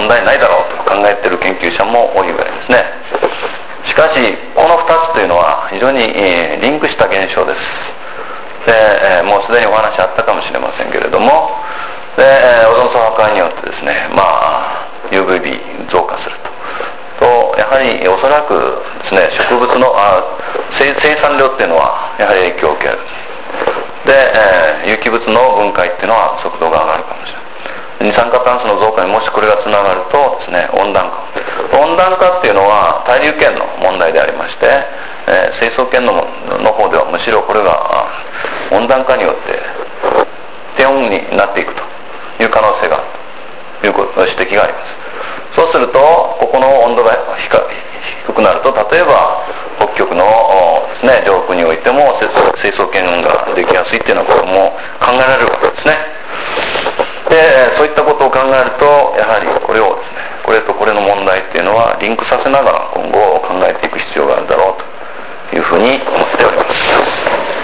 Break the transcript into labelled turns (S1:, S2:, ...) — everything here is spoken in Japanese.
S1: 問題ないだろうと考えている研究者も多いぐらいですね。しかしこの2つというのは非常にリンクした現象です。でもうすでにお話あったかもしれませんけれども、でオゾン層破壊によってですね、UVB 増加するとやはりおそらくですね、植物の生産量っていうのはやはり影響を受ける。で、有機物の分解っていうのは速度が上がるかもしれない。二酸化炭素の増加にもしこれがつながるとですね、温暖化っていうのは対流圏の問題でありまして、成層圏の方ではむしろこれが温暖化によって低温になっていくという可能性があるという指摘があります。そうするとここの温度が低くなると、例えば北極のですね、上空においても成層圏ができやすいっていうようなことも考えられるわけですね。でそういったことを考えると、やはりこれをですね、これとこれの問題っていうのはリンクさせながら今後考えていく必要があるだろうというふうに思っております。